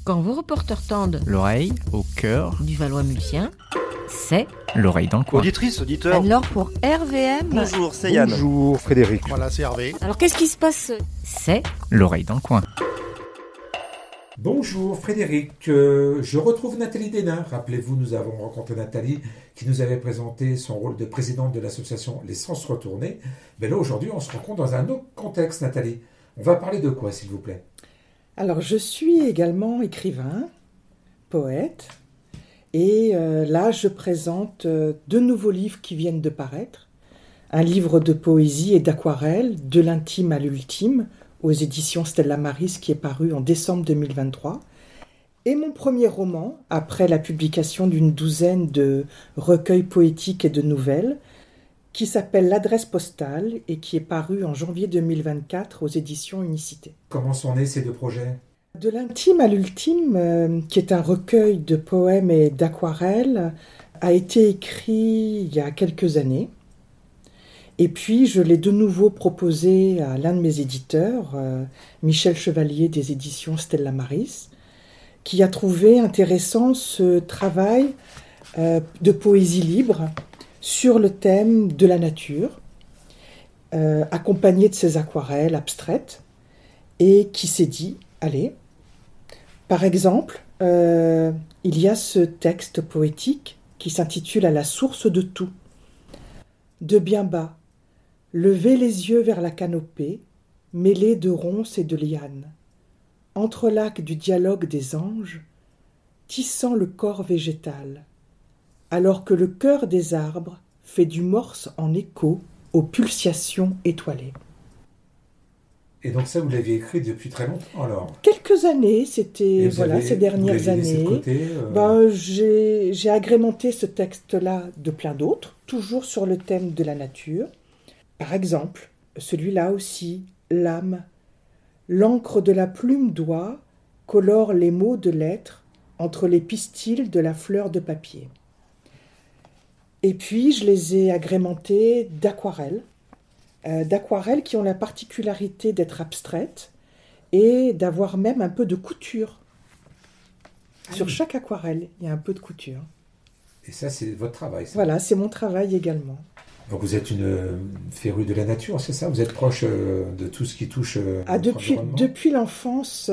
Quand vos reporters tendent l'oreille au cœur du Valois-Mulsien, c'est l'oreille dans le coin. Auditrice, auditeur. alors pour RVM. Bonjour, c'est Yann. Bonjour Frédéric. Voilà, c'est Hervé. Alors qu'est-ce qui se passe? C'est L'oreille dans le coin. Bonjour Frédéric, je retrouve Nathalie Desnains. Rappelez-vous, nous avons rencontré Nathalie qui nous avait présenté son rôle de présidente de l'association Les Sens Retournés. Mais là aujourd'hui on se rencontre dans un autre contexte, Nathalie. On va parler de quoi, s'il vous plaît? Alors je suis également écrivain, poète, et là je présente deux nouveaux livres qui viennent de paraître. Un livre de poésie et d'aquarelle, De l'intime à l'ultime, aux éditions Stella Maris, qui est paru en décembre 2023. Et mon premier roman, après la publication d'une douzaine de recueils poétiques et de nouvelles, qui s'appelle L'adresse postale et qui est paru en janvier 2024 aux éditions Unicité. Comment sont nés ces deux projets? De l'intime à l'ultime, qui est un recueil de poèmes et d'aquarelles, a été écrit il y a quelques années. Et puis, je l'ai de nouveau proposé à l'un de mes éditeurs, Michel Chevalier des éditions Stella Maris, qui a trouvé intéressant ce travail de poésie libre sur le thème de la nature, accompagné de ses aquarelles abstraites, et qui s'est dit, allez, par exemple, il y a ce texte poétique qui s'intitule « À la source de tout ». De bien bas, levez les yeux vers la canopée, mêlée de ronces et de lianes, entrelacs du dialogue des anges, tissant le corps végétal, alors que le chœur des arbres fait du morse en écho aux pulsations étoilées. Et donc ça, vous l'aviez écrit depuis très longtemps, alors? Quelques années, c'était ces dernières années. J'ai agrémenté ce texte-là de plein d'autres, toujours sur le thème de la nature. Par exemple, celui-là aussi, l'âme. L'encre de la plume d'oie colore les mots de lettres entre les pistils de la fleur de papier. Et puis, je les ai agrémentés d'aquarelles qui ont la particularité d'être abstraites et d'avoir même un peu de couture. Sur chaque aquarelle, il y a un peu de couture. Et ça, c'est votre travail, ça? Voilà, c'est mon travail également. Donc vous êtes une férue de la nature, c'est ça? Vous êtes proche de tout ce qui touche notre environnement? Depuis l'enfance,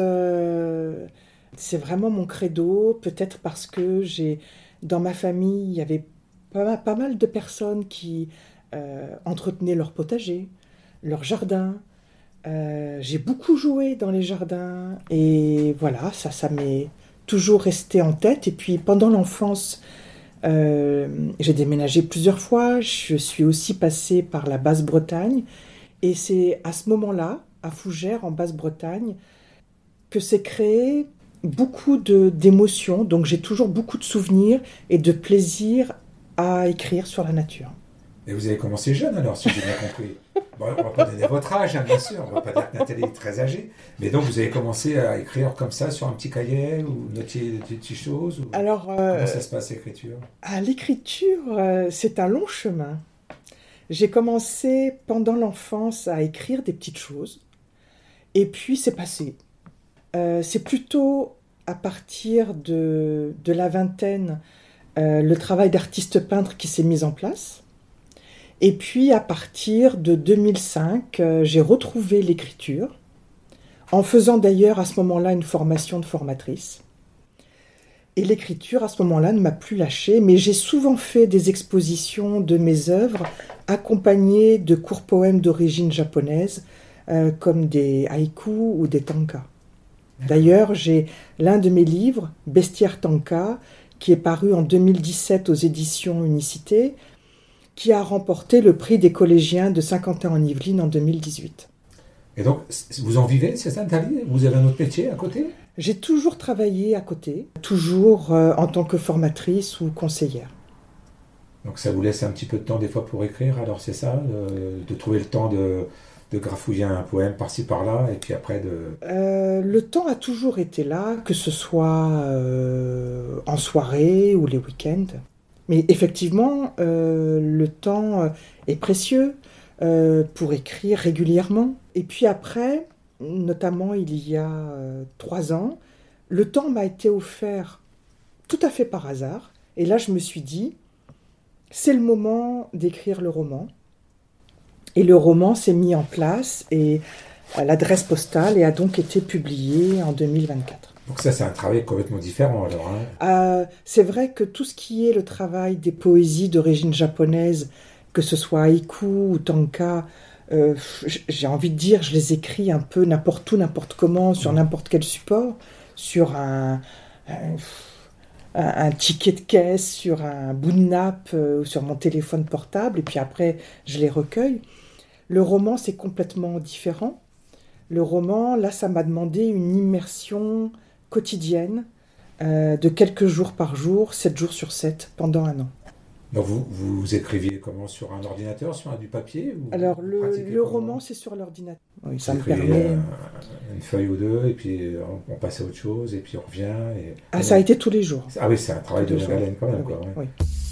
c'est vraiment mon credo, peut-être parce que dans ma famille, il y avait pas mal de personnes qui entretenaient leur potager, leur jardin. J'ai beaucoup joué dans les jardins et voilà, ça m'est toujours resté en tête. Et puis pendant l'enfance, j'ai déménagé plusieurs fois. Je suis aussi passée par la Basse-Bretagne et c'est à ce moment-là, à Fougères en Basse-Bretagne, que s'est créé beaucoup d'émotions. Donc j'ai toujours beaucoup de souvenirs et de plaisir à écrire sur la nature. Et vous avez commencé jeune alors, si j'ai bien compris. Bon, on ne va pas donner votre âge, bien sûr, on ne va pas dire que Nathalie est très âgée, mais donc vous avez commencé à écrire comme ça sur un petit cahier ou noter des petites choses Alors, comment ça se passe l'écriture? L'écriture, c'est un long chemin. J'ai commencé pendant l'enfance à écrire des petites choses, et puis c'est passé. C'est plutôt à partir de la vingtaine le travail d'artiste peintre qui s'est mis en place. Et puis, à partir de 2005, j'ai retrouvé l'écriture, en faisant d'ailleurs à ce moment-là une formation de formatrice. Et l'écriture, à ce moment-là, ne m'a plus lâchée, mais j'ai souvent fait des expositions de mes œuvres, accompagnées de courts poèmes d'origine japonaise, comme des haïkus ou des tankas. D'ailleurs, j'ai l'un de mes livres, Bestiaire Tanka, qui est paru en 2017 aux éditions Unicité, qui a remporté le prix des collégiens de Saint-Quentin-en-Yvelines en 2018. Et donc, vous en vivez, c'est ça, Nathalie? Vous avez un autre métier à côté? J'ai toujours travaillé à côté, toujours en tant que formatrice ou conseillère. Donc ça vous laisse un petit peu de temps des fois pour écrire, alors c'est ça, de trouver le temps de grafouiller un poème par-ci par-là, et puis après le temps a toujours été là, que ce soit en soirée ou les week-ends. Mais effectivement, le temps est précieux pour écrire régulièrement. Et puis après, notamment il y a 3 ans, le temps m'a été offert tout à fait par hasard. Et là, je me suis dit, c'est le moment d'écrire le roman. Et le roman s'est mis en place et l'adresse postale et a donc été publié en 2024. Donc ça, c'est un travail complètement différent alors. Hein. C'est vrai que tout ce qui est le travail des poésies d'origine japonaise, que ce soit haïku ou tanka, j'ai envie de dire, je les écris un peu n'importe où, n'importe comment, sur n'importe quel support, sur un ticket de caisse, sur un bout de nappe, ou sur mon téléphone portable, et puis après, je les recueille. Le roman, c'est complètement différent. Le roman, là, ça m'a demandé une immersion quotidienne de quelques jours par jour, 7 jours sur 7, pendant un an. Donc vous écriviez comment, sur un ordinateur, sur du papier ou Alors le roman, c'est sur l'ordinateur. Oui, ça me écrivez permet... une feuille ou deux, et puis on passe à autre chose, et puis on revient. Ça a été tous les jours. Ah oui, c'est un travail de longue haleine quand même. Oui, quoi, ouais. oui.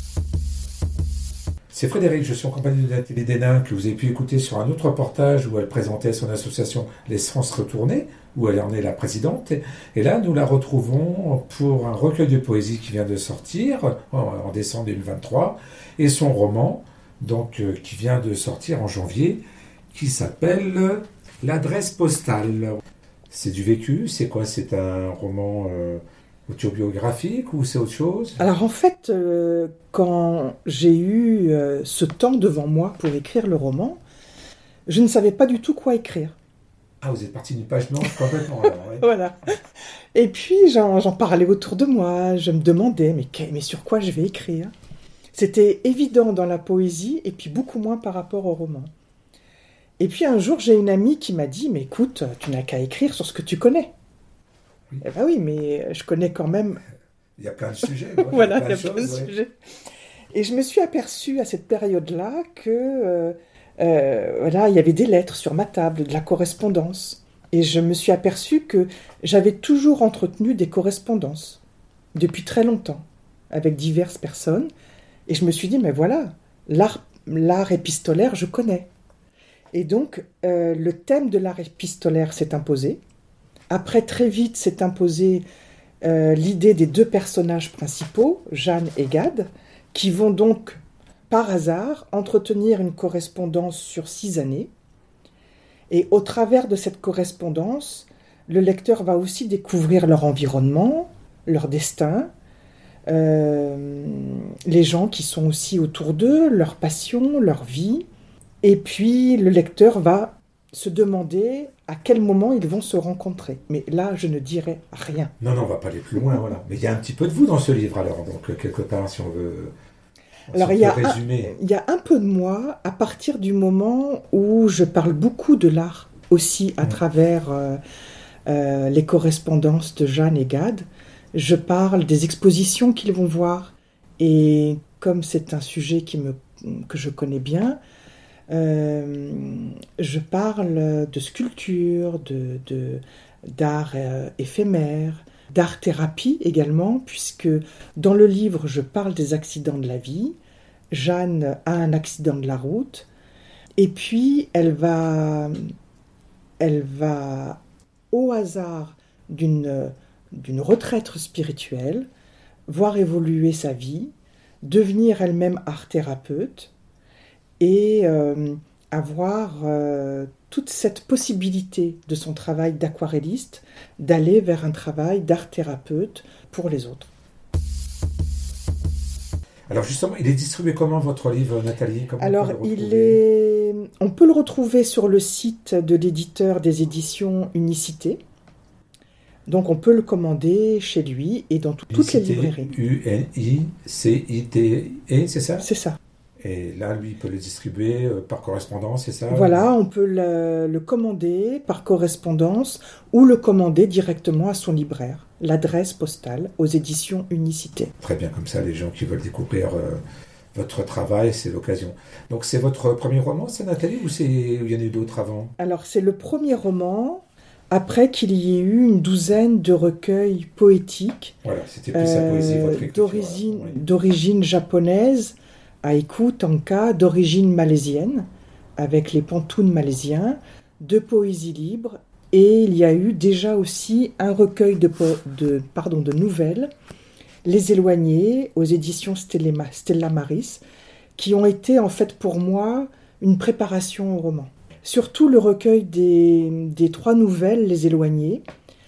C'est Frédéric, je suis en compagnie de Nathalie Denain, que vous avez pu écouter sur un autre reportage où elle présentait son association Les Sens Retournés, où elle en est la présidente. Et là, nous la retrouvons pour un recueil de poésie qui vient de sortir en décembre 2023, et son roman, donc, qui vient de sortir en janvier, qui s'appelle L'adresse postale. C'est du vécu, c'est quoi? C'est un roman autobiographique ou c'est autre chose? Alors en fait, quand j'ai eu ce temps devant moi pour écrire le roman, je ne savais pas du tout quoi écrire. Ah, vous êtes parti d'une page blanche complètement alors, ouais. Voilà. Et puis j'en parlais autour de moi, je me demandais mais sur quoi je vais écrire? C'était évident dans la poésie et puis beaucoup moins par rapport au roman. Et puis un jour, j'ai une amie qui m'a dit « Mais écoute, tu n'as qu'à écrire sur ce que tu connais. » Oui. Eh ben oui, mais je connais quand même... Il y a plein de sujets. Voilà, il y a plein de sujets. Et je me suis aperçue à cette période-là que voilà, il y avait des lettres sur ma table, de la correspondance. Et je me suis aperçue que j'avais toujours entretenu des correspondances, depuis très longtemps, avec diverses personnes. Et je me suis dit, mais voilà, l'art épistolaire, je connais. Et donc, le thème de l'art épistolaire s'est imposé. Après, très vite, s'est imposée l'idée des deux personnages principaux, Jeanne et Gad, qui vont donc, par hasard, entretenir une correspondance sur 6 années. Et au travers de cette correspondance, le lecteur va aussi découvrir leur environnement, leur destin, les gens qui sont aussi autour d'eux, leurs passions, leur vie. Et puis, le lecteur va se demander à quel moment ils vont se rencontrer. Mais là, je ne dirai rien. Non, on ne va pas aller plus loin, voilà. Mais il y a un petit peu de vous dans ce livre, alors, donc, quelque part, si on veut... Alors, il y a un peu de moi à partir du moment où je parle beaucoup de l'art aussi à travers les correspondances de Jeanne et Gad. Je parle des expositions qu'ils vont voir. Et comme c'est un sujet que je connais bien, je parle de sculpture, d'art éphémère, d'art-thérapie également, puisque dans le livre, je parle des accidents de la vie. Jeanne a un accident de la route, et puis elle va au hasard d'une retraite spirituelle, voir évoluer sa vie, devenir elle-même art-thérapeute, et avoir toute cette possibilité de son travail d'aquarelliste d'aller vers un travail d'art-thérapeute pour les autres. Alors justement, il est distribué comment votre livre, Nathalie? Alors on peut le retrouver sur le site de l'éditeur des éditions Unicité. Donc on peut le commander chez lui et dans toutes les librairies. Unicite, c'est ça? C'est ça. Et là, lui, il peut le distribuer par correspondance, c'est ça? Voilà, on peut le commander par correspondance ou le commander directement à son libraire. L'adresse postale aux éditions Unicité. Très bien, comme ça, les gens qui veulent découvrir votre travail, c'est l'occasion. Donc, c'est votre premier roman, ça, Nathalie, ou il y en a eu d'autres avant? Alors, c'est le premier roman, après qu'il y ait eu une douzaine de recueils poétiques. Voilà, c'était plus sa poésie, votre écriture. D'origine japonaise, haïku, tanka, d'origine malaisienne, avec les pantounes malaisiens, de poésie libre Et il y a eu déjà aussi un recueil de nouvelles, Les Éloignés, aux éditions Stella Maris, qui ont été en fait pour moi une préparation au roman. Surtout le recueil des 3 nouvelles, Les Éloignés.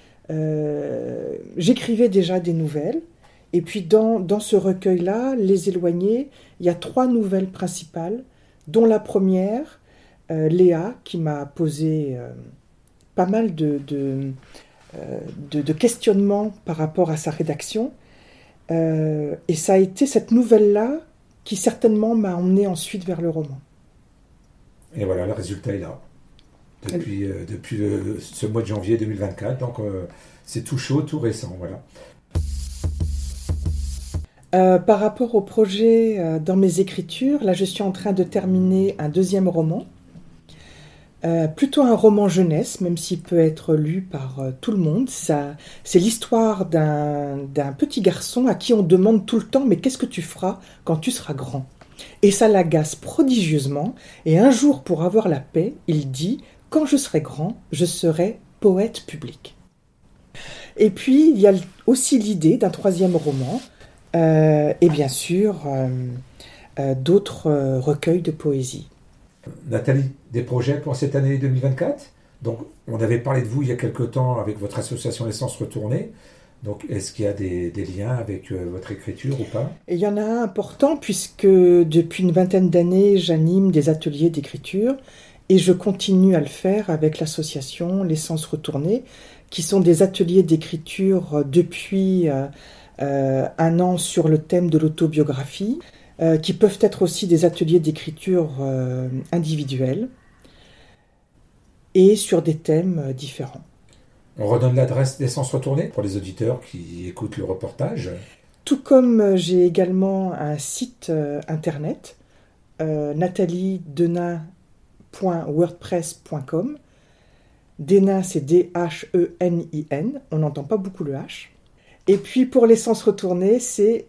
J'écrivais déjà des nouvelles, et puis dans ce recueil-là, Les Éloignés, il y a 3 nouvelles principales, dont la première, Léa, qui m'a posé pas mal de questionnements par rapport à sa rédaction. Et ça a été cette nouvelle-là qui certainement m'a emmené ensuite vers le roman. Et voilà, le résultat est là. Depuis ce mois de janvier 2024. Donc c'est tout chaud, tout récent. Voilà. Par rapport au projet dans mes écritures, là je suis en train de terminer un 2e roman. Plutôt un roman jeunesse, même s'il peut être lu par tout le monde. C'est l'histoire d'un petit garçon à qui on demande tout le temps « Mais qu'est-ce que tu feras quand tu seras grand ?» Et ça l'agace prodigieusement. Et un jour, pour avoir la paix, il dit « Quand je serai grand, je serai poète public. » Et puis, il y a aussi l'idée d'un 3e roman, et bien sûr, d'autres recueils de poésie. Nathalie, des projets pour cette année 2024 ? Donc, on avait parlé de vous il y a quelque temps avec votre association Les Sens Retournés. Donc, est-ce qu'il y a des liens avec votre écriture ou pas ? Et il y en a un important puisque depuis une 20aine d'années, j'anime des ateliers d'écriture et je continue à le faire avec l'association Les Sens Retournés, qui sont des ateliers d'écriture depuis 1 an sur le thème de l'autobiographie, qui peuvent être aussi des ateliers d'écriture individuels et sur des thèmes différents. On redonne l'adresse des Sens Retournés pour les auditeurs qui écoutent le reportage. Tout comme j'ai également un site internet, nathaliedenin.wordpress.com. Denin, c'est D-H-E-N-I-N, on n'entend pas beaucoup le H. Et puis pour les Sens Retournés, c'est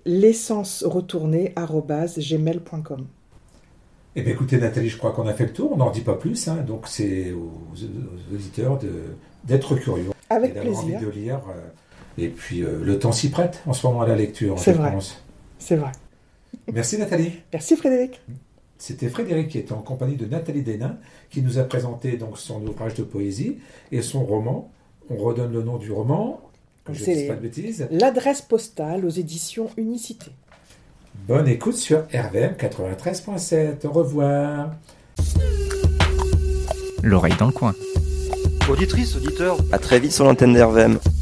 lessensretournés@gmail.com. Eh bien écoutez Nathalie, je crois qu'on a fait le tour, on n'en dit pas plus, hein, donc c'est aux auditeurs d'être curieux. Avec et d'avoir plaisir. envie de lire. Et puis le temps s'y prête en ce moment à la lecture. C'est vrai. C'est vrai. Merci Nathalie. Merci Frédéric. C'était Frédéric qui était en compagnie de Nathalie Denin qui nous a présenté donc son ouvrage de poésie et son roman. On redonne le nom du roman, que je ne dise pas de bêtises. L'adresse postale aux éditions Unicité. Bonne écoute sur RVM 93.7. Au revoir. L'oreille dans le coin. Auditrice, auditeur, À très vite sur l'antenne d'RVM.